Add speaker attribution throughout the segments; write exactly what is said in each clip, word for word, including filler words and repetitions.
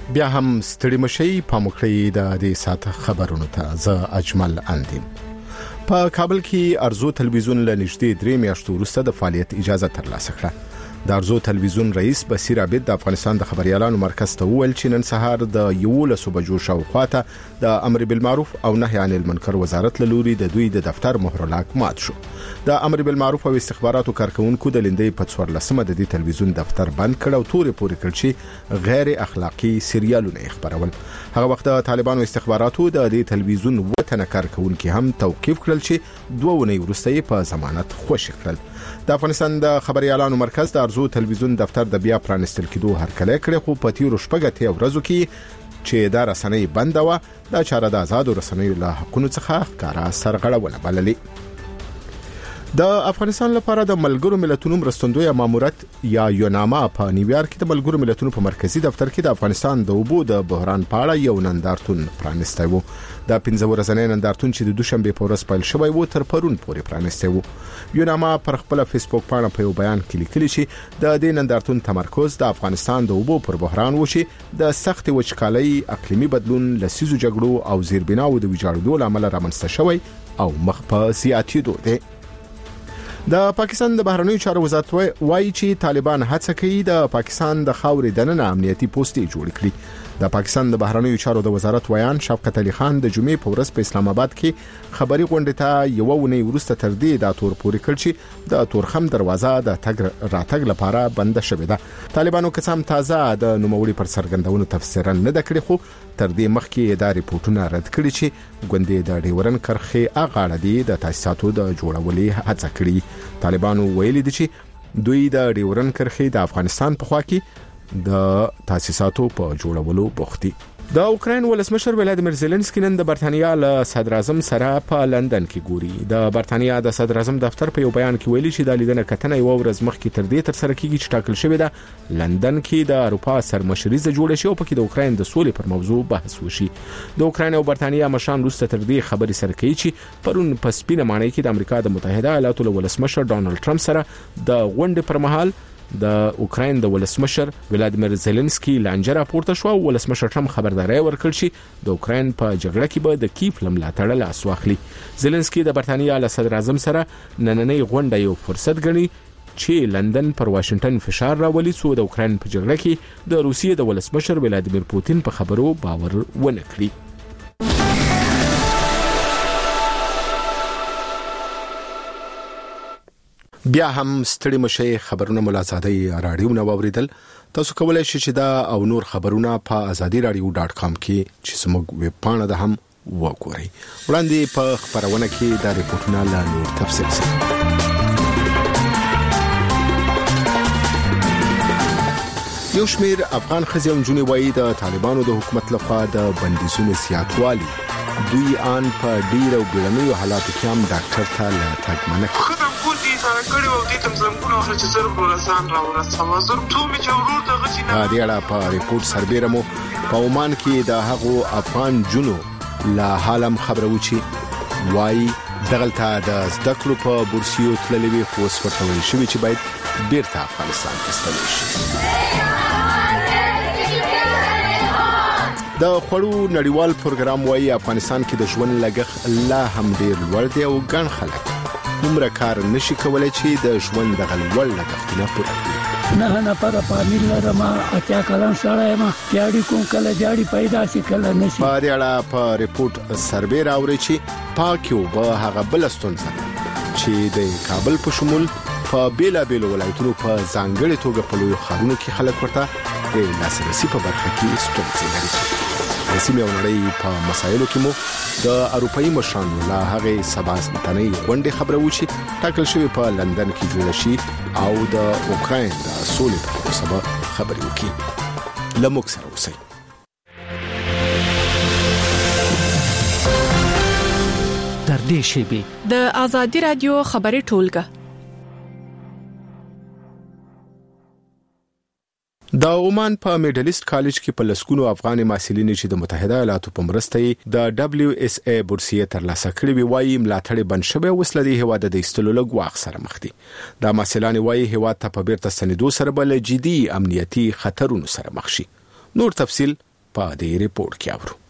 Speaker 1: بیا هم ستړي مشي په مخړې د دې سات خبرونو ته ز اجمل اندیم. په کابل کې ارزو تلویزیون له نږدې درې میاشتو وروسته د فعالیت اجازه ترلاسه کړه. د ارزو تلویزیون رئیس بصیر عابد د افغانستان د خبريالانو مرکز ته وویل چې نن سهار د یولس بجو شاوخوا د امر بالمعروف او نهي عن المنکر وزارت له لوري د دوی د دفتر مهرلاک مات شو. د امر بالمعروف او استخباراتو کارکونکو د لندې په څوارلسمه د دې تلویزیون دفتر بند کړ او تورې پورې کړ چې غیر اخلاقی سریالونه خبرول. هغه وخت د طالبانو استخباراتو د دې تلویزیون وطن کارکونکو هم توقيف کړل چې دوه ونې وروسته په ضمانت خوشی کړل. د افغانستان د خبريالانو مرکز د ارزو تلویزیون دفتر د بیا پرانستل کېدو هرکلی کړی، خو په تیرو شپږ ورځو کې چې دا رسنۍ بند و د چاره د آزاد رسنیو له حقونو څخه ښکارا سرغړونه بللې. د افغانستان لپاره د ملګرو ملتونو مرستندوی ماموریت یا یوناما په نیویارک کې د ملګرو ملتونو په مرکزی دفتر کې د افغانستان د اوبو د بحران په اړه یو نندارتون پرانستی وو. د پنځه ورځې نندارتون چې د دوشنبه په ورځ پیل شوی وو تر پرون پورې پرانستی وو. یوناما پر خپل فیسبوک باندې په یو بیان کې لیکلي چې د دې نندارتون تمرکز د افغانستان د اوبو پر بحران وشي، د سخت وچکالۍ، اقلیمي بدلون، لسیزو جګړو او زیربناو د ویجاړېدو لامل رامنځته شوی او مخ په زیاتېدو دی. د پاکستان د بهرنیو چارو وزارت وایي چې طالبان هڅه کوي د پاکستان د خاورې دننه امنیتي پوسټې جوړ کړي. د پاکستان د بهرنیو چارو د وزارت ویان شفقت علي خان د جمعې په ورځ په اسلام آباد کې خبري غونډه ته یو ونې ورسته تر دې د تور پورې کړ چې د تورخم دروازه د تګ راتګ لپاره بند شوې ده. طالبانو قسم تازه د نوموړي پر سرګندونو تفسیرا نه د کړی، خو تر دې مخکې د ریپورتونو رد کړي چې ګوندې د ډیورن کرخه اغاړه دي د تاسیساتو د جوړولې هڅه کړې. طالبانو ویلي دي چې دوی د ډیورن کرخه د افغانستان په خوا کې د تاسیساتو په جوړولو بوختي. د اوکراین ولسمشر ولادیمیر زيلنسکي نن د برتانیا له صدر اعظم سره په لندن کې ګوري. د برتانیا د صدر اعظم دفتر په یو بیان کې ویلي چې د لیدنه کتنه یو ورځ مخکې تر دې تر سره کېږي چې ټاکل شوی ده لندن کې د اروپا سرمشريزه جوړه شي او په کې د اوکراین د سولې پر موضوع بحث وشي. د اوکراین او برتانیا مشران وروسته تر دې خبري سره کوي چې پرون په سپینه مانۍ کې د امریکا د متحده ایالاتو له ولسمشر ډونالد ټرمپ سره د غونډې پر مهال د اوکراین د ولسمشر ولادیمیر زيلنسکي لانجه راپورته شو. ولسمشر ټرمپ خبرداري ورکړ چې د اوکراین په جګړه کې به د کیف لملاتړ لاس واخلي. زيلنسکي د برتانیا له صدر اعظم سره نننۍ غونډه یو فرصت ګڼي چې لندن پر واشنگټن فشار راولي څو د اوکراین په جګړه کې د روسیې د ولسمشر ولادیمیر پوتین په خبرو باور ونه کړي. بیا هم ستړي مشي خبرونه ملازادي رادیو نو اوریدل. تاسو کولای شئ چې دا او نور خبرونه په ازادي رادیو ډاټ کام کې چې زموږ ویب پاڼه ده هم وګورئ. وړاندې په خبرونه کې دا ریپورتونه لا نور تفصیل سره. یو شمیر افغان ښځې او نجونې وایي د طالبانو د حکومت لخوا د بندیزونو زیاتوالي دوی آن په ډیر او بیړنیو حالاتو کې هم ډاکټر ته لټک منه کوي.
Speaker 2: سره کړي وو دې تم زمونږ خو چې زر ورسان راورسم زر ټول می چورور ته غشي نه
Speaker 1: دا اړه په ریپورت سربېرمو په عمان کې د هغو افغان جنو لا حالم خبرو چې وای دغلته د زده کړو په بورسیو تللوي خو سپټول شوی چې باید بیرته افغانستان ته ستنه شي. د خړو نړیوال پروګرام وای افغانستان کې د ژوند لګښت لا هم ډیر لوړ دی او ګڼ خلک دومره کار نشي کولای چې د ژوند د غلول لګښتونه پوره کړي.
Speaker 3: نه نه پر پامیر لرم اتیا کلن سره ما جاړي کوم کله جاړي پیدا شي کله نشي.
Speaker 1: په دې اړه په ریپورت سربې راوړي چې پاکیو به هغه بلستون سره چې د کابل په شمول په بیلا بیل ولایتونو په ځانګړي توګه په لوی خارونو کې خلک ورته د لاسرسي په برخه کې ستونزې لري. د سیمې او نړۍ په مسایلو کې مو د اروپאי مشرانو لا هغه سباستنۍ غونډې خبرو چې ټاکل شوی په لندن کې جوړ شي او د اوکراین د سولې په سبب خبرې وکړي. لموږ سره اوسئ.
Speaker 4: تر دې شی
Speaker 5: د آزادي رادیو خبري ټولګه
Speaker 1: د عمان په میډلیست کالج کې په لسکونو افغان محصلین چې د متحده ایالاتو په مرسته د دبليو اس اي بورسیه ترلاسه کړې وی وایي ملاتړ بن شوی وسلدي هواد د استلو لګواخ سره مخ دي. د محصلان وایي هواد ته په بیرته سندو سره بل جدي امنیتي خطرونو سره مخ شي. نور تفصيل په دې ریپورت کې اورو.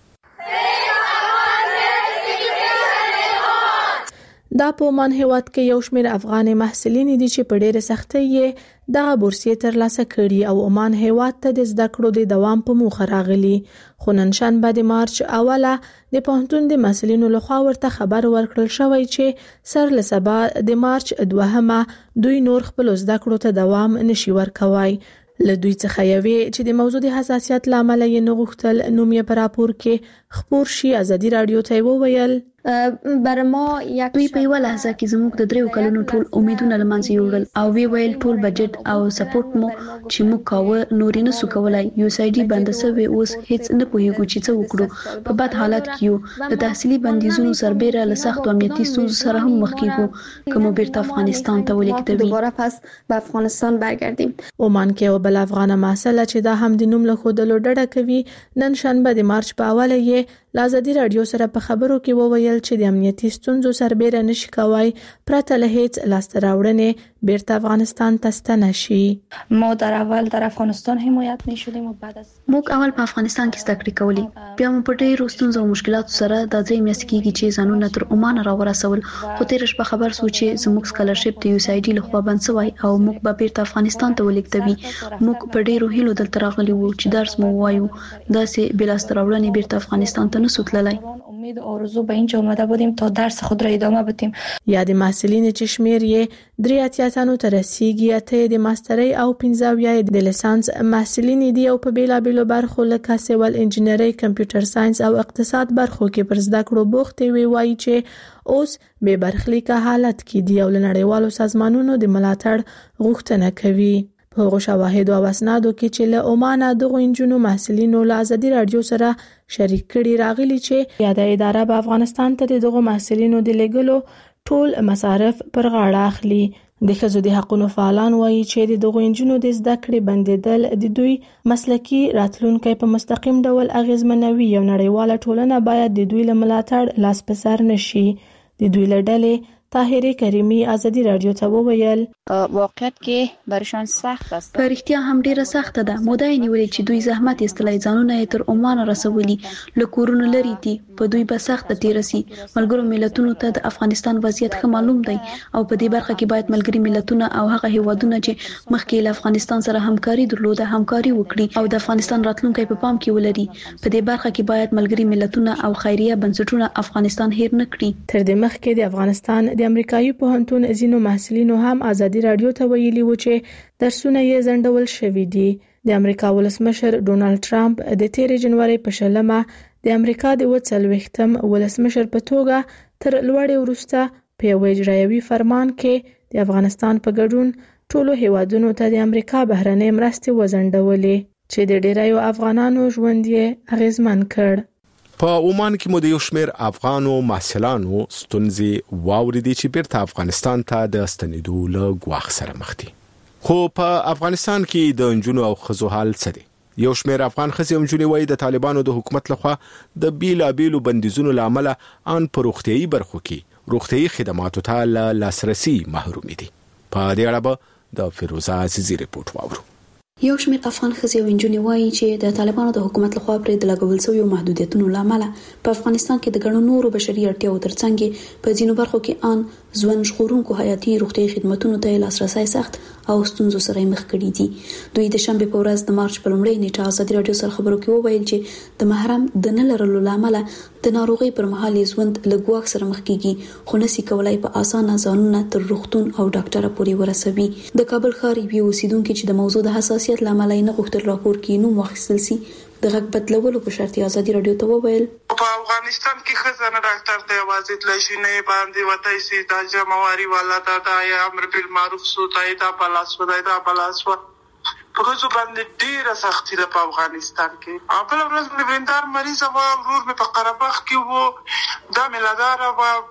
Speaker 5: دا په عمان هیواد کې یو شمېر افغان محصلین دي چې په ډېره سختۍ یې دغه بورسیه ترلاسه کړي او عمان هیواد ته د زده کړو د دوام په موخه راغلي. خو نن شنبه د مارچ اوله د پوهنتون د مسؤلینو لخوا ورته خبر ورکړل شوی چې سر له سبا د مارچ دوهمه دوی نور خپل زده کړو ته دوام نشي ورکوي. له دوی څخه یوې چې د موضوع د حساسیت لامل یې نه غوښتل نوم یې په راپور کې خپور شي ازادي رادیو ته وویل
Speaker 6: بر ما یک دوی په یو لحظه کې زموږ د دریو کلونو ټول امیدونه لمنځه یوړل او وی ویل ټول بجټ او سپورټ مو چې موږ کاوه نورې نه سو کولای. یو سای ډي بند سوي اوس هیڅ نه پوهیږو چې څه وکړو. په بد حالت کې یو د تحصیلي بندیزونو سربېره له سخت امنیتي ستونزو سره هم مخ کیږو کوم بیرته افغانستان ته ولېږدوي.
Speaker 7: دوباره پس به افغانستان برگردیم.
Speaker 5: عمان کې یو بل افغان محصله چې دا هم د نوم له خودلو ډډه کوي نن شنبه د مارچ په اوله یې لازدي رادیو سره په خبرو کې وویل چې د امنیتي ستونزو سربېره نشي کوي پرته له هیڅ لاسته راوړنې بیرته افغانستان ته ستنه شي.
Speaker 8: ما در اول در افغانستان حمایت نشدیم و بعد از
Speaker 6: موږ اول په افغانستان کې زده کړې کولې بیا مو په ډېرو ستونزو او مشکلاتو سره د ځای میاشتې کېږي چې ځانونه تر عمان راورسول. خو تیر شپه خبر سو چې زموږ سکالرشپ د یو سای ډي لخوا بند شوی او موږ به بیرته افغانستان ته ولېږدوي. موږ په ډېرو هیلو دلته راغلي وو چې درس مو وایو داسې بل لاسته راوړنې بیرته افغانستان ته نسو تللی.
Speaker 8: امید و آرزو به اینجا اومده بودیم تا درس خود را ادامه بدیم.
Speaker 5: یا د محصلین چې شمیر یې درې اتیا تنو ته رسیږي اته د ماسترۍ او پنځه اویا د لیسانس محصلین دي او په بیلابیلو برخو لکه سیول انجینری کمپیوټر ساينس او اقتصاد برخو کې پر زده کړو بوخت وي وایي چې اوس به برخلیکه حالت کې دی او لنړیوالو سازمانونو د ملاتړ غوښتنه کوي. په هغو شواهدو او اسنادو کې چې له عمان دغه انجونو محصلینو له ازادي رادیو سره شریک کړي راغلي چې یاده اداره په افغانستان ته دغه محصلینو د لګلو ټول مصارف پر غاړه اخلي. د ښځو د حقوقو فعالان وایي چې دغه انجونو د زده کړې بندیدل د دوی مسلکی راتلونکي په مستقیم ډول اغیزمنوي. یو نړیواله ټولنه باید د دوی له ملاتړ لاس په سر نشي. د دوی له ډلې طاهره کریمی ازادي رادیو ته وویل
Speaker 9: واقعیت کې برشان سخت است.
Speaker 6: په رښتیا هم ډیره سخته ده. مودای نیولې چې دوی زحمت استلای ځانونه تر عمان رسولي له کورونو لري دي په دوی به سخت تیر سي. ملګرو ملتونو ته د افغانستان وضعیت ښه معلوم دی او په دې برخه کې باید ملګری ملتونه او هغه هیوادونه چې مخکې له افغانستان سره همکاري درلوده همکاري وکړي او د افغانستان راتلونکي په پام کې ولري. په دې برخه کې باید ملګری ملتونه او خیریه بنسټونه افغانستان هیر نه کړي.
Speaker 5: تر دې مخکې د افغانستان د امریکایي پوهنتون ځینو محصلینو هم ازادي رادیو ته ویلي و چې درسونه یې ځنډول شوي دي. د امریکا ولسمشر ډونالد ټرمپ د تیر جنوري په شلمه د امریکا د وڅلوختم ولسمشر په توګه تر لوړې وروسته په یو اجرایوي فرمان کې د افغانستان په ګډون ټولو هیوادونو ته د امریکا بهرنۍ مرستې وځنډولې چې د ډیرایو افغانانو ژوند یې اغیزمن کړ.
Speaker 1: په عمان کې مو د یو شمېر افغانو محصلانو ستونزې واوریدي چې بیرته افغانستان ته د ستنېدو له ګواښ سره مخ دي. خو په افغانستان کې د نجونو او ښځو حال څه دی؟ یو شمېر افغان ښځې او نجونې وایي د طالبانو د حکومت لخوا د بیلابیلو بندیزونو له امله ان په روغتیایي برخو کې روغتیایي خدماتو ته له لاسرسي محرومې دي. په دې اړه به د فیروزه عزیزي ریپورت واورو.
Speaker 6: یو شمېر افغان ښځې او نجونې وایي چې د طالبانو د حکومت لخوا پرې د لګول شویو محدودیتونو له امله په افغانستان کې د ګڼو نورو بشري اړتیاوو ترڅنګ په ځینو برخو کې ان ژوند ژغورونکو حیاتي روغتیایي خدماتونو ته لاسرسی سخت او ستونزو سره مخ کړي دي. دوی د شنبه په ورځ د مارچ په لومړۍ نیټه ازادي رادیو سره خبرو کې وویل چې د محرم د نه لرلو له امله د ناروغۍ پر مهال ژوند له ګواښ سره مخ کیږي خو نسي کولای په اسانه ځانونه تر روغتون او ډاکټر پورې ورسوي. د کابل ښار یو اوسیدونکو چې د موضوع د حساسیت له امله نه غوښتل راپور کې نوم واخیستل سي د غږ بدلولو په شرط ازادي رادیو ته وویل
Speaker 2: په افغانستان کې خزانه ډاکټر ته आवाज تلشي نه باندې وتاي سي د جمعواري والا دا یا امر بالمعروف سوتای دا پلاس ودای دا پلاس و په کوڅو باندې ډیره سختي ده په افغانستان کې. خپل ورځ مې ویندار مریض و ورور مې په قره باغ کې وو دا ملادار و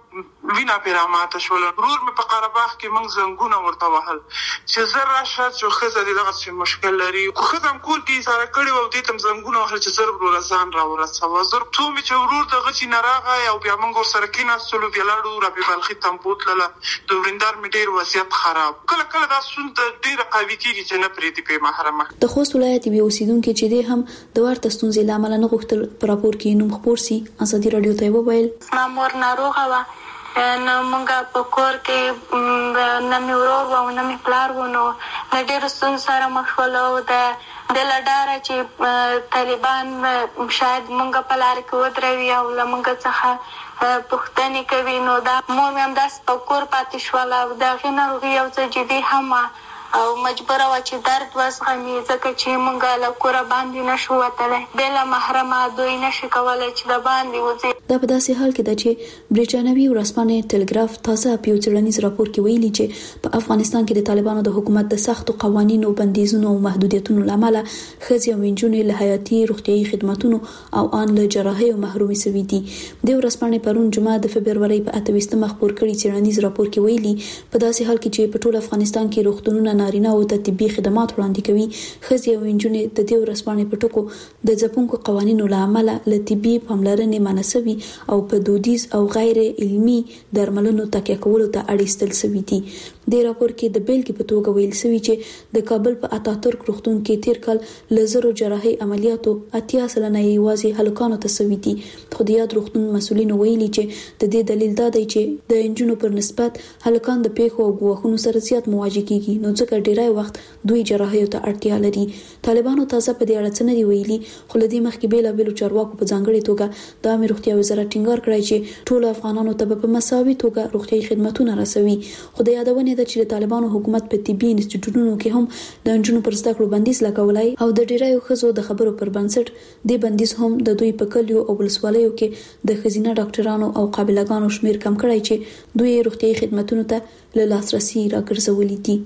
Speaker 2: وینا پیراماته شول. ورور مې په قرهباغ کې موږ زنګونه ورته وهل چې زه راشه چې ښځه دې دغسې مشکل لري. خو ښځه هم کور کې اشاره کړې وه او دې ته هم زنګونه وهل چې زر وروره ځان را ورسوه. زه څو مې چې ورور دغه چې نه راغی او بیا موږ ورسره کېناستلو، بیا لاړو رابعې بلخي ته مو بوتلله. د ورېندار مې ډېر وضعیت خراب. کله کله دا ستونزه ډېره قوي کېږي چې نه پرېږدي پې محرمه.
Speaker 6: د خوست ولایت یوې اوسېدونکي چې دی هم د ورته ستونزې له امله نه غوښتل په راپور کې نوم خپور سي، ازادي راډیو ته وویل
Speaker 10: زما مور ناروغه وه، نو موږ په کور کې نه مې ورور و او نه مې پلار و، نو له ډېرو ستونزو سره مخ شول. او د دې له ډاره چې طالبان شاید موږ په لاره کې ودروي او له موږ څخه پوښتنې کوي، نو دا مور مې همداسې په کور پاتې شوله. او د هغې ناروغي یو څه جدي هم وه او مجبوره وه چې درد وزغمي، ځکه چې موږ له کوره باندې نشو وتلی. بې له محرمه دوی نشي کولی چې د باندې وځي.
Speaker 6: دا په داسې حال کې ده چې برېټانوي ورځپاڼې ټلګراف تازه په یو څېړنیز راپور کې ویلي چې په افغانستان کې د طالبانو د حکومت د سختو قوانینو، بندیزونو او محدودیتونو له امله ښځې او نجونې له حیاتي روغتیايي خدماتونو او ان له جراحیو محرومې شوي دي. د ورځپاڼې پرون جمعه د فبرورۍ په اته ویشتمه خپور کړي څېړنیز راپور کې ویلي په داسې حال کې چې په ټول افغانستان کې روغتونونه نارینه او د طبي خدمات وړاندې کوي، ښځې او نجونې د دې ورځپاڼې په ټکو د ځپونکو قوانینو له امله له طبي پاملرنې منع شوي او په دودیز او غیر علمي درملنو تکیه کولو ته اړیستل شوي دي. د راپور کې د بیلګې په توګه ویل شوي چې د کابل په اتاتورک روغتون کې تیر کال له زرو جراحي عملیاتو اتیا سلنه یوازې هلکانو ته شوي دي. خو د یاد روغتون مسؤلینو ویلي چې د دې دلیل دا دی چې د انجونو پر نسبت هلکان د پیښو او ګواښونو سره زیات مواجه کیږي، نو ځکه ډیری وخت دوی جراحیو ته اړتیا لري. طالبانو تازه په دې اړه څه نه دی ویلي، خو له دې مخکې بیلابیلو چارواکو په ځانګړې توګه د عامه روغتیا وزارت ټینګار کړی چې ټول افغانانو ته په مساوي توګه روغتیايي خدماتونه رسوي. خو د یادونې ده چې د طالبانو حکومت په طبي انسټیټیوټونو کې هم د انجونو پر زده کړو بندیز لګولای او د ډیرایو ښځو د خبرو پر بنسټ د بندیز هم د دوی په کلیو او ولسوالیو کې د ښځینه ډاکټرانو او قابلګانو شمیر کم کړی چې دوی روغتیايي خدماتونو ته له لاسرسي راګرځولي دي.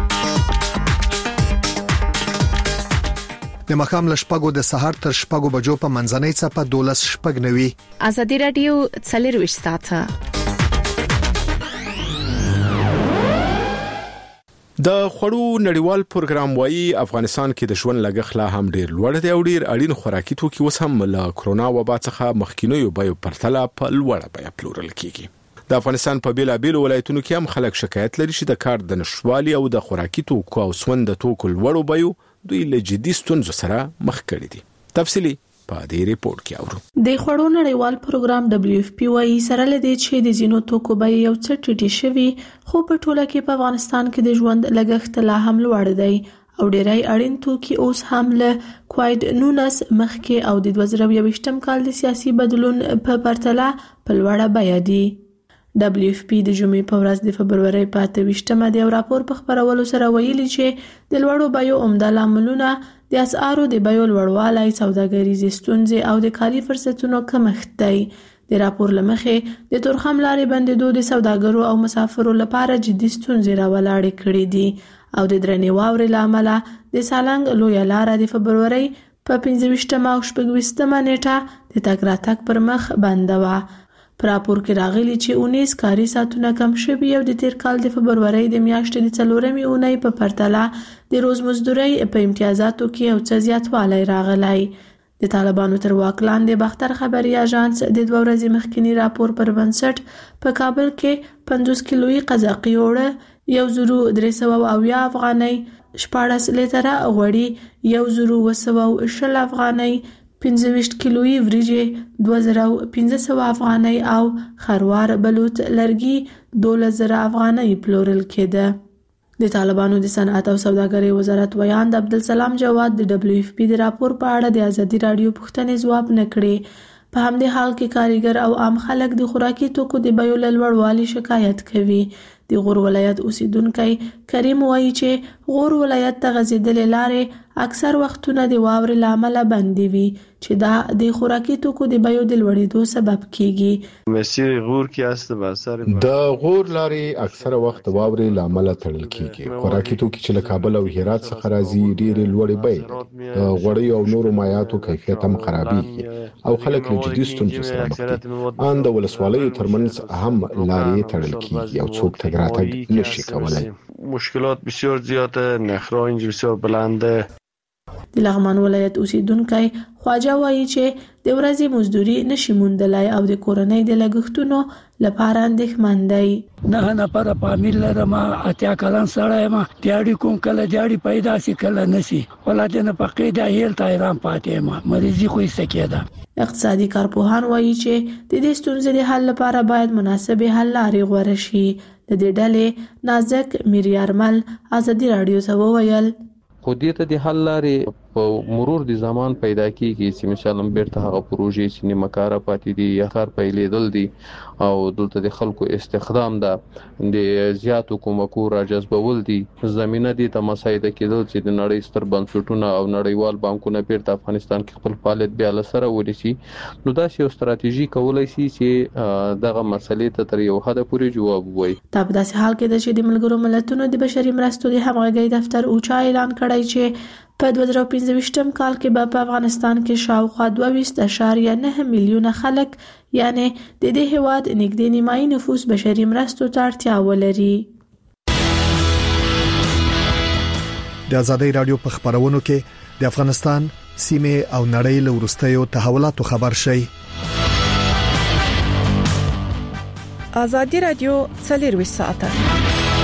Speaker 11: د مخام لشپګو د سحر تر شپګو بجو په منځنۍ صفه دولس شپګ نوي.
Speaker 5: ازادي رادیو څلرويشت ساعته
Speaker 1: د خوړو نړیوال پروګرام وايي افغانستان کې د ژوند لګښت لا هم ډیر لوړ دی او ډیر اړین خوراکي توکي اوس هم له کرونا وبا څخه مخکینیو بیو پرتله په لوړه بیه پلورل کیږي. د افغانستان په بیلابیلو ولایتونو کې هم خلک شکایت لري چې د کار د نشوالي او د خوراکي توکو او سون د توکو لوړو بیو دوی له جدي ستونزو سره مخ کړي دي. تفصیلی په دې ریپورت کې اورو.
Speaker 5: د خوړو نړیوال پروګرام دبليو اف پی وايي سره لدی چې د زینو توکو بیې یو څه ټیټې شوي، خو په ټوله کې په افغانستان کې د ژوند لګښت لا هم لوړ دی او ډیری اړین توکي اوس هم له کووډ نولس مخکې او د دوه زره یوویشتم کال د سیاسي بدلون په پرتله په لوړه بیه دي. دبليو اف پی د جمعې په ورځ د فبرورۍ په اته ویشتمه د راپور په خبرولو سره ویلي چې د لوړو بیو عمده لاملونه د اسعارو د بیو لوړوالی، سوداګریزې ستونزې او د کاري فرصتونو کمښت دی. د راپور له مخې د تورخم لارې بندېدو د سوداګرو او مسافرو لپاره جدي ستونزې راولاړې کړې دي او د درنې واورې له امله د سالنګ لویه لاره د فبرورۍ په پنځه ویشتمه او شپږ ویشتمه نیټه د تګ راتګ پر مخ بنده وه. په راپور کې راغلي چې اونیز کاري ساعتونه کم شوي او د تیر کال د فبرورۍ د میاشتې د څلورمې اونۍ په پرتله د روز مزدورۍ په امتیازاتو کې یو څه زیاتوالی راغلی. د طالبانو تر واک لاندې باختر خبري اژانس د دوه ورځې مخکینی راپور پر بنسټ په کابل کې پنځوس کیلویي قزاقي اوړه یو زرو درې سوه اویا افغانۍ، شپاړس لیتره غوړي یو زرو اوه سوه شل افغانۍ، پنځه ویشت کیلویي وریجې دوه زره پنځه سوه افغانۍ او خروار بلوط لرګي دولس زره افغانۍ پلورل کېده. د طالبانو د صنعت او سوداګرۍ وزارت ویاند عبدالسلام جواد د دبليو اف پی د راپور په اړه د ازادي رادیو پوښتنې ځواب نه کړې. په همدې حال کې کاریګر او عام خلک د خوراکي توکو د بیو له لوړوالي شکایت کوي. د غور ولایت اوسیدونکی کریم وایي چې غور ولایت ته غځېدلې لارې اکثر وختونه د واورې له امله بندې وي چې دا د خوراکي توکو د بیو د لوړېدو سبب کیږي.
Speaker 12: مسیر غور کې است به اثر
Speaker 1: د غور لارې اکثره وخت واوري لامل تړل کیږي. خوراکي توکي چې له کابل او هرات څخه راځي ډېر لوړې بیې، د غوړیو او نورو مایعاتو کیفیت هم خرابېږي او خلک له جدي ستونزو سره مخ دي. ان د ولسوالیو ترمنځ هم لارې تړل کیږي او څوک تګ راتګ نشي کولای.
Speaker 12: مشکلات بسیار زیاده، نرخ‌ها اینجا بسیار بلنده.
Speaker 5: د لغمان ولایت اوسیدونکو خواجه وایي چې د ورځې مزدوري نشي موندلای او د کورنۍ د لګښتونو لپاره اندېښمن دی.
Speaker 3: نه نه پر فامیل لرم، اتیا کلن سره ما دیاړي کوم کله دیاړي پیدا سي کله نسی ولادت نه پقې د هیل تایران پاتې ما مریضي خو یې سکیده.
Speaker 5: اقتصادي کارپوهان وایي چې د دې ستونزې د حل لپاره باید مناسب حل لارې غوړه شي. د دې ډلې نازک میریارمل ازادي رادیو ته وویل
Speaker 13: خو دې ته د حل لارې په مرور د زمان پیدا کیږي چې مثلا بیرته هغه پروژې چې نیمه کاره پاتې دي یا کار پیلېدل دي او دلته د خلکو استخدام ده د زیاتو کومکو را جذبول دي. زمينه دي ته مساعده کېدل چې د نړۍ ستر بنسټونه او نړیوال بانکونه بیرته افغانستان کې خپل فعالیت بیا لسره ورسي. نو دا یو ستراتیژي کولای شي چې دغه مسلې ته تر یو حد پورې جواب وایي.
Speaker 5: دا په داسې حال کې چې د ملګرو ملتونو د بشري مرستو د همغږۍ دفتر اوچا اعلان کړی چې په دوه زره پنځه کال کې به په افغانستان کې شاوخوا دوه ویشت اعشاریه نه میلیونه خلک یعنی د دې هیواد نږدې نیمایي نفوس بشري مرستو ته اړتیا ولري.
Speaker 11: د ازادي رادیو په خبرونو کې د افغانستان سیمه او نړۍ له ورستیو تحولاتو خبر شي.
Speaker 14: ازادي رادیو څلور ساعته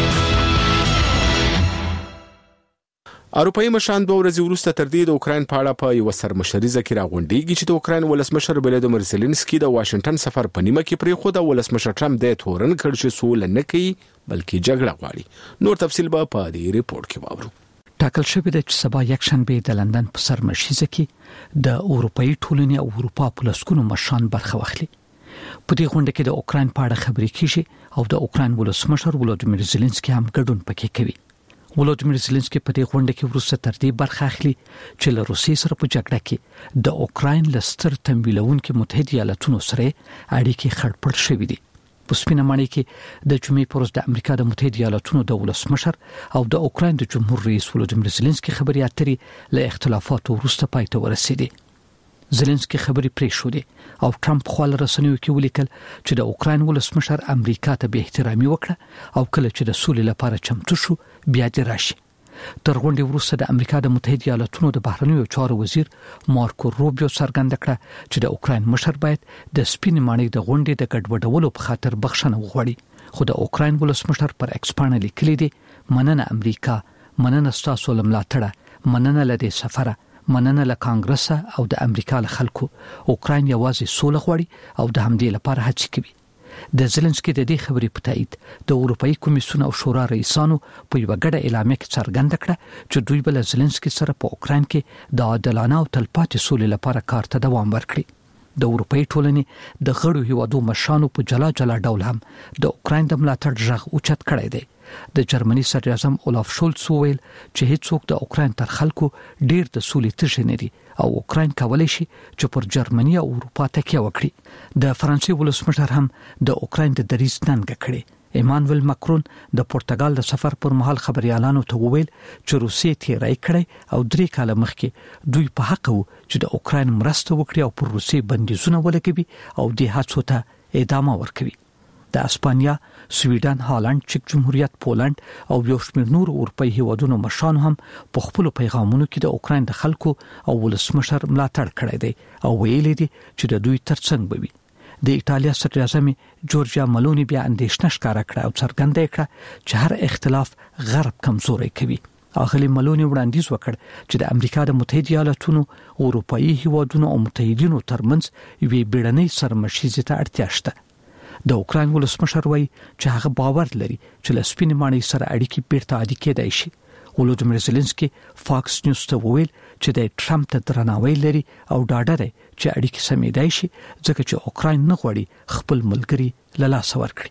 Speaker 1: اروپאי مشران دوه ورځې وروسته تر دې د اوکرين په اړه په یو سرمشريزه کې راغونډيږي چې د اوکرين ولسمشر ولادیمیر زيلنسکي د واشنگټن سفر په نیمه کې پرې خو د ولسمشر ټرمپ د تورن کړ چې سول نه کوي بلکې جګړه غواړي. نور تفصيل به په دې ریپورت کې واورو.
Speaker 4: ټاکل شوی د سبا یک شنبه د لندن په سرمشريزه کې د اروپאי ټولنې او اروپا په لسکونو مشران برخه واخلي. په دې غونډه کې د اوکرين په اړه خبرې کیږي او د اوکرين ولسمشر ولادیمیر زيلنسکي هم ګډون پکې کوي. ولادیمیر زيلنسکي په دې غونډه کې وروسته تر دې برخه اخلي چې له روسیې سره په جګړه کې د اوکرين لستر تمویلونکو متحده ایالاتونو سره اړیکې خړپړ شوې دي. په سپینه ماڼۍ کې د جمعې پر ورځ د امریکا د متحده ایالاتونو د ولسمشر او د اوکرين د جمهور رئیس ولادیمیر زيلنسکي خبرې اترې له اختلافاتو وروسته پای ته ورسېدې. زيلنسکي خبرې پرې شو دي او ټرمپ خپل رسنیو کې ولیکل چې د اوکرين ولسمشر امریکا ته به احترامي وکړه او کله چې د سولې لپاره چمتو شو بیا دې راشي. تر غونډې وروسته د امریکا د متحده ایالاتونو د بهرنیو چارو وزیر مارکو روبیو څرګنده کړه چې د اوکرين مشر باید د سپین ماڼۍ د غونډې د ګډوډولو په خاطر بخښنه وغواړي. خو د اوکرين ولسمشر پر ایکس باندې لیکلي دي مننه امریکا، مننه تاسو لملاتړه، مننه لدې سفره، مننه له کانګرس او د امریکا له خلکو. اوکرين یوازې سوله غواړي او د همدې لپاره هڅې کوي. د زيلنسکي د دې خبرې په تایید د اروپאי کمیسیون او شورا رئیسانو په یو غړ اعلامیه کې څرګنده کړه چې دوی بل زيلنسکي سره په اوکرين کې د عادلانه او تلپاتې سولې لپاره کار ته دوام ورکړي. د اروپאי ټولنې د غړو هیوادو مشرانو په جلا جلا ډول هم د اوکرين د ملاتړ ژغ اوچت کړی دی. د جرمني صدر اعظم اولاف شولټس وویل چې هیڅوک د اوکرين تر خلکو ډیر د سولې تږي نه دي او اوکرين کولای شي چې پر جرمني او اروپا تکیه وکړي. د فرانسې ولسمشر هم د اوکرين د دریځ ننګه کړې. ایمانوئل ماکرون د پرتګال د سفر پر مهال خبريالانو ته وویل چې روسیې تیرای کړي او درې کاله مخکې دوی په حق وو چې د اوکرين مرسته وکړي او پر روسیې بندیزونه ولګوي او د هڅو ته ادامه ورکوي. د اسپانیا، سویډن، هالند، چک جمهوریت، پولند او یو شمېر نور اروپאי هیوادونو مشران هم په خپل پیغامونو کې د اوکرين د خلکو او ولسمشر ملاتړ کړی دی او ویلي دي چې د دوی ترڅنګ بوي. د ایتالیا صدر اعظم جورجیا ملونی بیا اندېښنه ښکاره کړه او څرګنده کړه چې هر اختلاف غرب کمزوري کوي. اغلی ملونی وړاندیز وکړ چې د امریکا د متحده ایالاتونو، اروپאי هیوادونو او متحدینو ترمنځ یوې بیړنۍ سرمشریزې ته اړتیا شته. د اوکرين ولسمشر وایي چې هغه باور لري چې له سپین ماڼۍ سره اړیکې بیرته عادي کېدای شي. ولادیمیر زيلنسکي فاکس نیوز ته وویل چې د ټرمپ ته درناوی لري او ډاډه دی چې اړیکې سمېدای شي ځکه چې اوکرين نه غواړي خپل ملګری له لاسه ورکړي.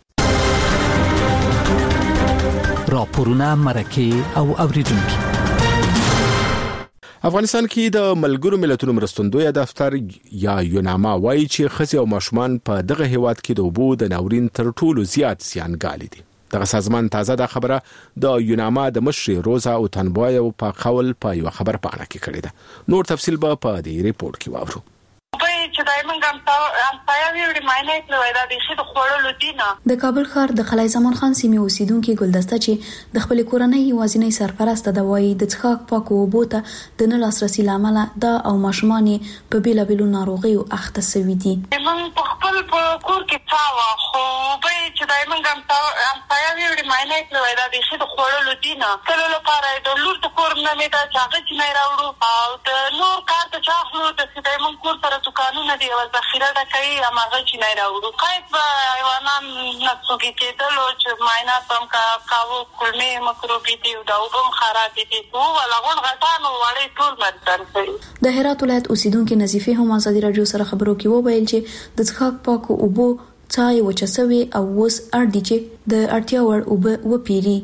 Speaker 4: راپورونه مرکه او اوریدونکو
Speaker 1: افغانستان کې د ملګرو ملتونو مرستندوی دفتر یا یوناما وایي چې ښځې او ماشومان په دغه هیواد کې د اوبو د ناورین تر ټولو زیات زیانګالي دي. دغه سازمان تازه د خبره د یوناما د مشر روزا او تنبوی په قول په یو خبر پاڼه کې کړې ده. نور تفصیل به په دې ریپورت کې واورو.
Speaker 2: چې دایمن ګم تاسو یو ریماینډر کړو دا د شي د خوړلو دینه.
Speaker 6: د کابل ښار د خلای زمان خان سیمې اوسیدونکو ګلدسته چې د خپل کورنۍ یوازینی سرپرسته د وایي د څښاک پاکو اوبو ته د نه لاسرسي لامل دا او ماشومان په بیلابیلو ناروغیو اخته شوي دي.
Speaker 2: من په خپل کور کې تاوه خو به چې دایمن ګم تاسو یو ریماینډر کړو دا د شي د خوړلو دینه. کله لپاره د لور د کور نه مې دا چاغه چې نه راوړو او د نور کار ته چاخلو د دایمن کور سره دکانونه دی او ذخیره د کوي اماغه چې نه راوړو. قایب حیوانان نڅوګي کېدل او چې معاینات هم کا کاوه کولمې مکروبي دي او د اوبو خراب دي او ولغون غټانو وړي ټول مدن کوي.
Speaker 6: د هرات ولایت اوسیدونکو نظیفه هم ازادي رادیو سره خبرو کې وویل چې د څښاک پاکو اوبو څای وچسوي او وس اړ دي چې د اړتیا وړ اوبه وپیری.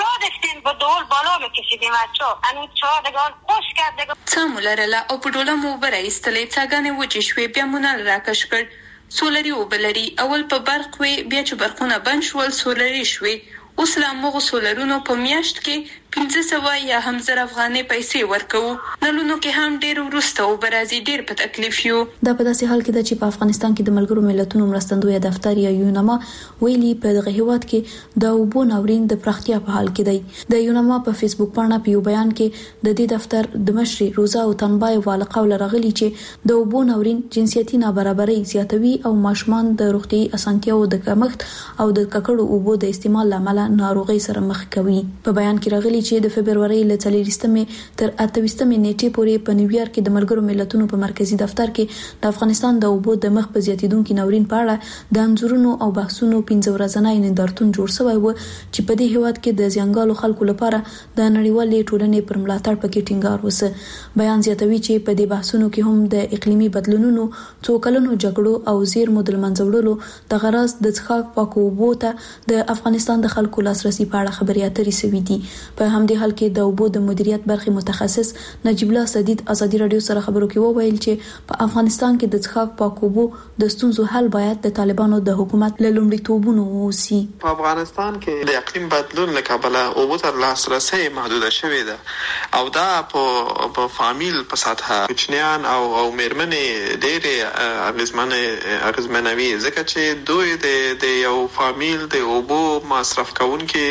Speaker 10: بدول بالو کسی دی ماچو انو چا دګال خوش کړه دګ
Speaker 15: څامولرله او په ډوله مو برایستلې څنګه وچې شوې بیا مونږ راکش کړ سولري وبلري اول په برق وي بیا چې برقونه بند شول سولري شوي اوس لا موږ سولرونو په میاشت کې پنځه سوه یا هم زر افغانۍ پیسې ورکوو. نلونو کې هم ډېر وروسته او برازي ډېر په تکلیف یو.
Speaker 6: دا په داسې حال کې ده چې په افغانستان کې د ملګرو ملتونو مرستندوی دفتر یا یوناما ویلي په دغه هیواد کې د اوبو ناورین د پراختیا په حال کې دی. د یوناما په فیسبوک باندې په یو بیان کې د دې دفتر د مشر روزا او تنبوی والا قول راغلی چې د اوبو ناورین جنسیتي نابرابرۍ زیاتوي او ماشومان د روغتي اسانتیاو د کمښت او د ککړو اوبو د استعمال لامل ناروغي سره مخ کوي. په بیان کې راغلی چې د فبرवरी ل څلورویشتمې تر اتهویشتمې نیټې پورې په نیویارک کې د ملګرو ملتونو په مرکزی دفتر کې د افغانستان د اوبو د مخ په زیاتیدونکو ناورین په اړه د انځورونو او بحثونو پنځه ورځنی نندارتون جوړ شوی و چې په دې هیواد کې د ځنګالو خلکو لپاره د نړیوالې ټولنې پر ملاتړ پکې ټینګار وسه. بیان زیاتوي چې په دې بحثونو کې هم د اقلیمي بدلونونو څو کلونو جګړو او زیرمو د منځوړلو د غرض د څښاک پاکو اوبو ته د افغانستان د خلکو لاسرسي په اړه خبرې اترې شوې دي. په همدې حال کې د اوبو د مدیریت برخې متخصص نجیب الله سدید ازادي رادیو سره خبرو کې وویل چې په افغانستان کې د څښاک پاکو اوبو د ستونزو حل باید د طالبانو د حکومت له لومړیتوبونو ووسی.
Speaker 16: په افغانستان کې د اقلیم بدلون له کبله اوبو ته لاسرسي محدوده شوې ده او دا په په فامیل په سطحه کوچنیان او او میرمنې ډېرې اغیزمنې اغیزمنوي ځکه چې دوی د د یو فامیل د اوبو مصرف کوونکي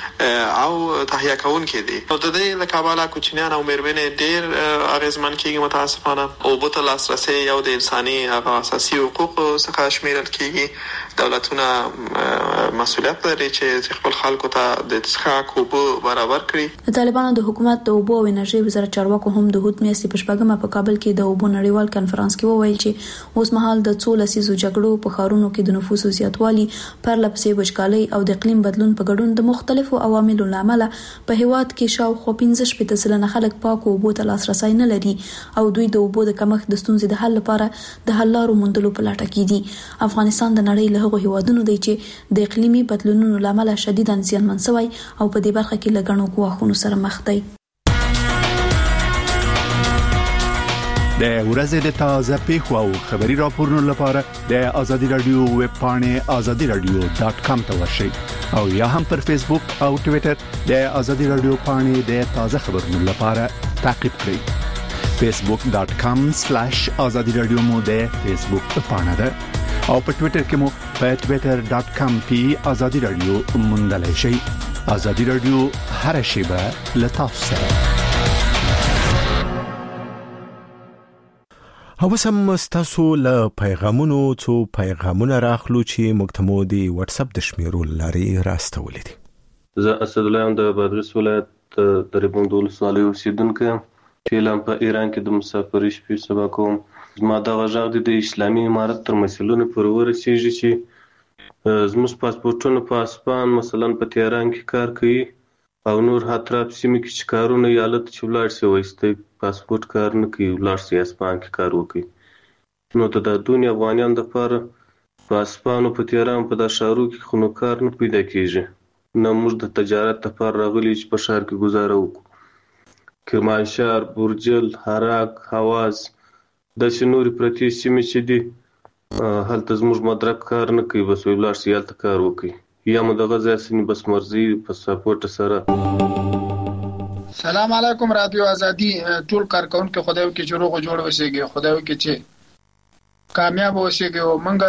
Speaker 16: او تهیه کوونکي دي. نو د دې لکاباله کوچنیان او میرمنې ډېر اغیزمن کیږي متاسفانه. اوبو ته لاسرسي یو د انساني هغه اساسي حقوق څخه شمیرل کیږي. دولتونه مسؤلیت لري چې خپل خلکو ته د څښاک اوبو برابر کړي.
Speaker 6: د طالبانو د حکومت د اوبو او انرژي وزارت چارواکو هم د هوت میاشتې په شپږمه په کابل کې د اوبو نړیوال کانفرنس کې وویل چې اوس مهال د څو لسیزو جګړو په ښارونو کې د نفوسو زیاتوالي پرلپسې وچکالۍ او د اقلیم بدلون په ګډون د مختلفو عواملو لامل په هیواد کې شاوخوا پنځه شپږ سلنه خلک پاکو اوبو ته لاسرسي نه لري او دوی د اوبو د کمښت د ستونزې د حل لپاره د حل لارو موندلو په لټه کې دي. افغانستان د نړۍ له هغو هیوادونو دی چې د اقلیمي بدلونونو لامل شدیداً زیانمن شوی او په دې برخه کې له غنو ګواښونو سره مخ دی.
Speaker 17: د ورځې د تازه پیښو او خبري راپورونو لپاره د ازادي رادیو ویب پاڼه ازادي رادیو ډاټ کام ته ورشئ او یا هم پر فیسبوک او ټوئیټر د ازادي رادیو پاڼه د تازه خبرونو لپاره تعقیب کړئ. فیسبوک ډاټ کام سلیش ازادي رادیو مو د فیسبوک پاڼه ده او په ټوئیټر کې مو په ټوئیټر ډاټ کام پی ازادي رادیو موندلای شئ. ازادي رادیو هر شیبه له تاسو سره.
Speaker 1: اوسم مستاسو له پیغامونو څو پیغامونه راخلو چې مکتمو دی واتس اپ د شمیرو لاري راستولې دي.
Speaker 18: زه اسد الله د بادغیس ولایت د ریبوندول سالي اوسیدونکو چې لم په ایران کې د مسافرۍ شپې سبا کوم. زما د غږ د اسلامي امارت تر مسلونو پر ورسېږي چې زموږ پاسپورتونو په اسپان مثلا په تهران کې کار کوي او نور اطراف سیمې کې چې کارونه یالت چې ولاړ شي وایسته پاسپورت کار نه کوي ولاړ شي اسپان کې کار وکړي. نو ته د دنیا افغانان د لپاره په اسپان او په تهران په د شهرو کې خونو کار نه پیدا کیږي. نو موږ د تجارت لپاره راغلي چې په شهر کې گزاره وکړو. کرمانشاه، بورجل، هراک، حواز د شنوري پرتی سیمې چې دي هلته زموږ مدرک کار نه کوي، بس وی ولاړ شي هلته کار وکړي یا مو دغه ځای سني بس مرضي په سپورټ سره.
Speaker 19: سلام علیکم رادیو ازادي ټول کارکونکو خدای وکړي چې روغ جوړ وشيږي، خدای وکړي چې کامیاب وشيږي. او موږ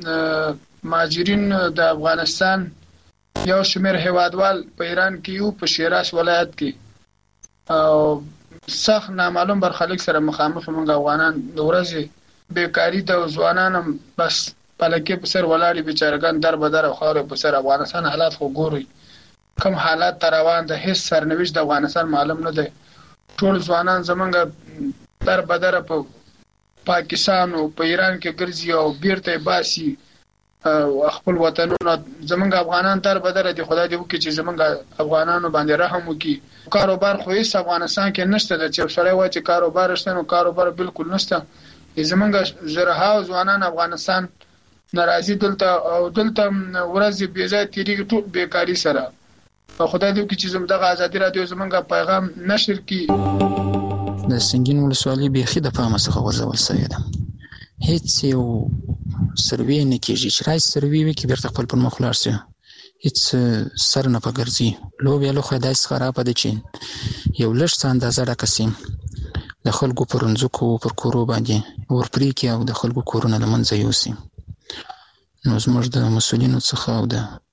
Speaker 19: مهاجرین د افغانستان یو شمېر هیوادوال په ایران کې یو په شیراز ولایت کې او سخت نامعلوم برخلیک سره مخامخ موږ افغانان د ورځې بیکاری د ځوانانو بس پلکې په سر ولاړې بیچارهګان در بدر او خاورې په سر. افغانستان حالات خو ګوري کوم حالات تر روان د هیڅ سرنوشت د افغانستان معلوم نه دی. ټول ځوانان زمونږ در بدر په پاکستان او په ایران کې ګرځي او بیرته باسي خپل وطنونه. زمونږ افغانان تر بدر دي، خدای دې وکړي چې زمونږ افغانانو باندې رحم وکړي. کاروبار خو هیڅ افغانستان کې نشته د چې سړی وایي چې کاروبار شته، نو کاروبار بالکل نشته. زمونږ زرها ځوانان افغانستان ناراضي دلته او دلته ورځي بې ځای تیریږي ټول بیکاری سره. خدای دې وکړي چې زموږ د ازادي رادیو زمونږ پیغام نشر کړي.
Speaker 20: د سنگین ولسوالۍ بیخي د پامه څخه غورځول شوې ده، هیڅ یو سروې نه کېږي چې راځي سروې وکړي بیرته خپل پر مخ ولاړ شي، هیڅ سر نه پګرځي. لوبیا لوخه داسې خرابه ده چې یو لږ څه اندازه ډکه سي د خلکو پر ځمکو پر کورو باندې ورپرې کړي او د خلکو کورونه له منځه یوسي. نو زموږ د مسؤلینو څخه او د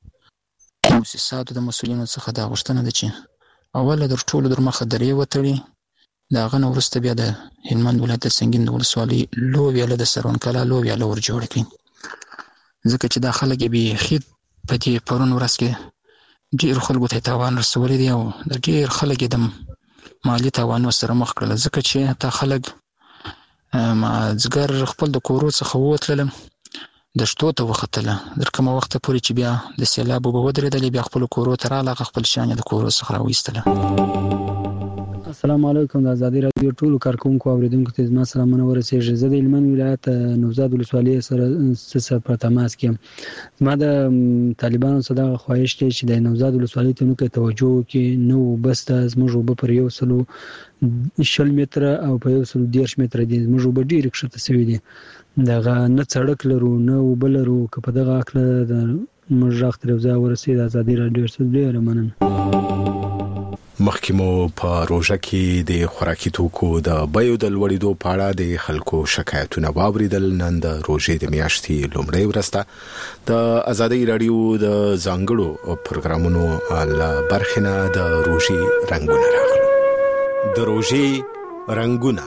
Speaker 20: مؤسساتو د مسؤلینو څخه دا غوښتنه ده چې اوله در ټولو در مخه درې وتړي، د هغه نه وروسته بیا د هلمند ولایت د سنګین د ولسوالۍ لوبیاله د سرون کلا لوبیاله ور جوړه کړي، ځکه چې دا خلک یې بیخي په دې پرون ورځ کې ډېر خلکو ته تاوان رسولی دی او د ډېر خلک یې د مالي تاوانو سره مخ کړل، ځکه چې تا خلک مازدیګر خپل د کورو څخه ووتلل د شتو ته وختله در کومه وخته پورې چې بیا د سیلاب اوبه ودرېدلې، بیا خپل کورو ته راغله، خپل شیان د کورو څخه راویستله.
Speaker 21: السلام علیکم د ازادي رادیو ټولو کارکونکو اوریدونکو ته زما سلامونه ورسیږي. زه د هلمند ولایت نوزاد ولسوالۍ سره سره په تماس کې یم. زما د طالبانو څخه دا خواهش دی چې د نوزاد ولسوالۍ ته نو کې توجه وکړي، نو بس د زموږ اوبه پر یو سلو شل متره او په یو سلو دېرش متره دي، زموږ اوبه ډېرې کښته سوي دي، دغه نه سړک لرو نه اوبه لرو. که په دغه هکله د موږ غږ تر یو ځای ورسېد د ازادي رادیو څخه ډېره مننه.
Speaker 1: مخکې مو په روژه کې د خوراکي توکو د بیو د لوړېدو په اړه د خلکو شکایتونه واوریدل. نن د روژې د میاشتې لومړۍ ورځ ده. د ازادي رادیو د ځانګړو پروګرامونو له برخې نه د روژې رنګونه راغلو. د روژې رنګونه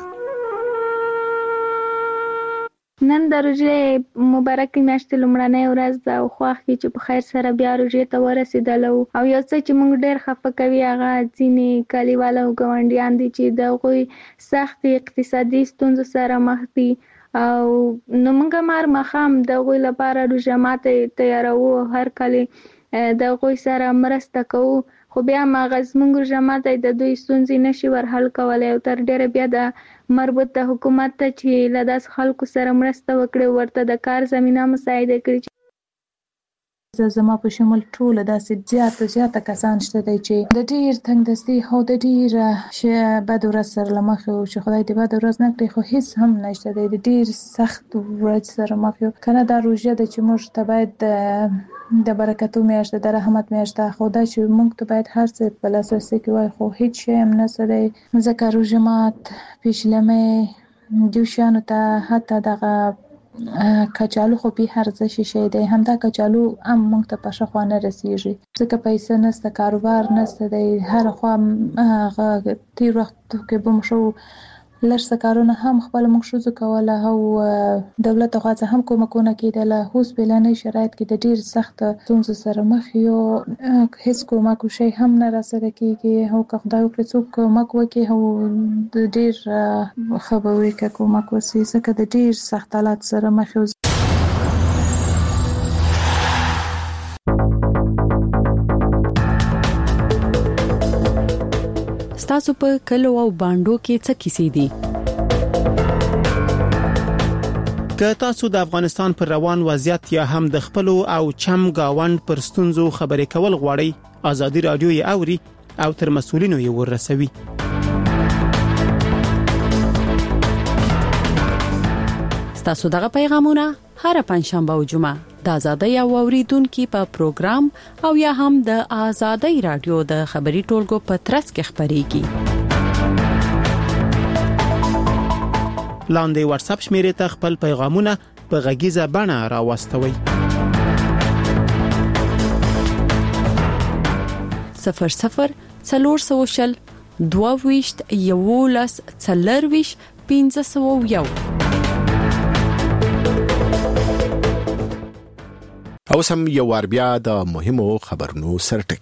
Speaker 7: نن د روژې مبارکې میاشتې لومړنۍ ورځ ده او خوښ وي چې په خیر سره بیا روژې ته ورسېدلو. او یو څه چې موږ ډېر خفه کوي هغه ځینې کلیوال او ګاونډیان دي چې د هغوی سختې اقتصادي ستونزو سره مخ دي او نو موږ مار ماښام د هغوی لپاره روژه ماتې تیاروو، هر کال د هغوی سره مرسته کوو، خو بیا هغه زموږ روژه ماتې د دوی ستونزې نشي ورحل کولی او تر ډېره بیا د مربوط د حکومت ته چې له داسې خلکو سره مرسته وکړي، ورته د کار زمینه مساعده کړي.
Speaker 22: زما په شمول ټول داسې زیاته زیاته کسان شته دی چې د ډیر تنگ دستی او د ډیر بد ورځ سره مخ یو، چې خدای دې بد ورځ نه کړي، خو هیڅ هم نشته دی، د ډیر سخت ورځ سره مخ یو. کنه دا روژه ده چې موږ ته باید د برکتو میاشت د رحمت میاشت ده، خو دا چې موږ ته باید هر څه په لاسرسي کې وای، خو هیڅ شی هم نشته دی. ځکه روژه مات پیشلمې دوشانو ته حتی دغه کچالو خو به ارزش شي دی، همدا کچالو هم موږ ته په شخوا نه رسیږي، ځکه پیسې نشته، کاروبار نشته دی، هر خوا تیر وخت کې به مو شو لږ څه کارونه هم خپل موږ ښځو کوله او دولت خوا څخه هم کومکونه کېدله. اوس بېلنۍ شرایط کې د ډېر سخته ستونزو سره مخ یو، هېڅ کومک شی هم نه راسره کېږي، او که خدای وکړي څوک کومک وکړي او د ډېر ښه به وي که کومک وشي، ځکه د ډېر سخت حالات سره مخ یو.
Speaker 23: تاسو په کلو او باندو کې څه کیسې دي؟
Speaker 24: که تاسو د افغانستان پر روان وضعیت یا هم د خپل او چم گاوند پر ستونزو خبرې کول غواړئ، ازادي رادیو یې اوري او تر مسؤلینو یې ورسوي.
Speaker 23: تاسو دغه پیغامونه هر پنځشنبه او جمعه د آزادۍ او اوریدونکو په پروګرام او یا هم د آزادۍ رادیو د خبري ټولګو په ترڅ کې خبريږي.
Speaker 24: لاندې واتس اپ شمیرې ته خپل پیغامونه په غږیزه بڼه راوستوي.
Speaker 23: صفر صفر څلور سوشل دوه ویشت یولس څلرویشت پنځه سوه یو.
Speaker 1: اوس هم یو ور بیا د مهمو خبرونو سرټکی.